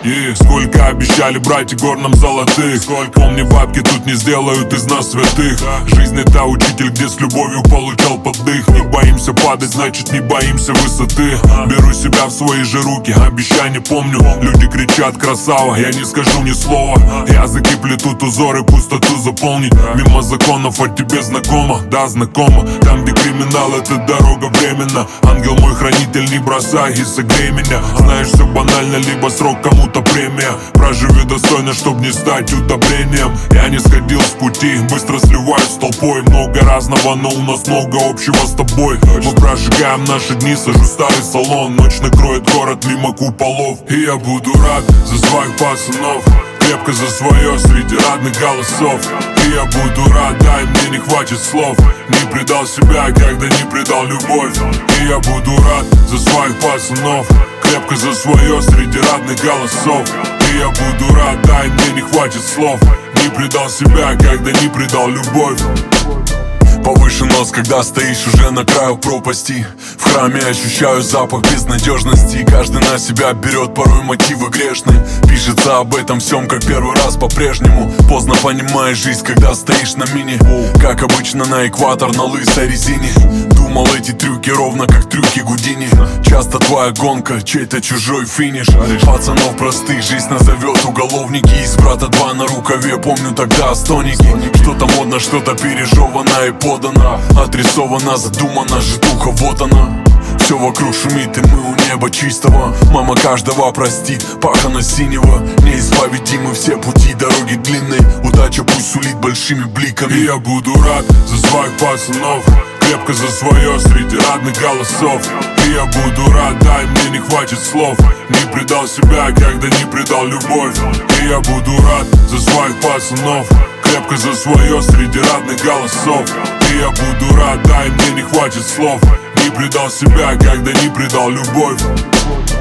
И сколько обещали братья гор нам золотых, сколько помни, бабки тут не сделают из нас святых. Жизнь это учитель, где с любовью получал поддых. Не боимся падать, значит не боимся высоты. Беру себя в свои же руки, обещания помню. Люди кричат красава, я не скажу ни слова. Языки плетут узоры, пустоту заполнить. Мимо законов, от тебе знакомо, да знакомо. Там где криминал, это дорога временно. Ангел мой хранитель, не бросай и согрей меня. Знаешь, все банально, либо срок, кому-то премия. Проживи достойно, чтоб не стать удобрением. Я не сходил с пути, быстро сливаюсь с толпой. Много разного, но у нас много общего с тобой. Мы прожигаем наши дни, сажу старый салон. Ночь накроет город мимо куполов. И я буду рад за своих пацанов, крепко за свое среди родных голосов. И я буду рад, дай мне не хватит слов. Не предал себя, когда не предал любовь. И я буду рад за своих пацанов, крепко за свое среди родных голосов. И я буду рад, дай мне не хватит слов. Не предал себя, когда не предал любовь. Повыше нос, когда стоишь уже на краю пропасти. В храме ощущаю запах безнадежности. Каждый на себя берет порой мотивы грешные. Пишется об этом всем, как первый раз по-прежнему. Поздно понимаешь жизнь, когда стоишь на мине. Как обычно на экватор на лысой резине. Думал, эти трюки ровно как трюки Гудини. Часто твоя гонка, чей-то чужой финиш. Пацанов простых жизнь назовет уголовники. Из брата два на рукаве, помню тогда стоники. Что-то модно, что-то пережевано и подано. Отрисована, задумана, житуха, вот она. Все вокруг шумит, и мы у неба чистого. Мама каждого простит, пахана синего. Неисповедимы все пути, дороги длинной. Удача пусть сулит большими бликами. И я буду рад за своих пацанов, крепко за свое среди родных голосов. И я буду рад, дай мне не хватит слов. Не предал себя, когда не предал любовь. И я буду рад за своих пацанов, крепко за свое среди родных голосов. И я буду рад, дай мне не хватит слов. Не предал себя, когда не предал любовь.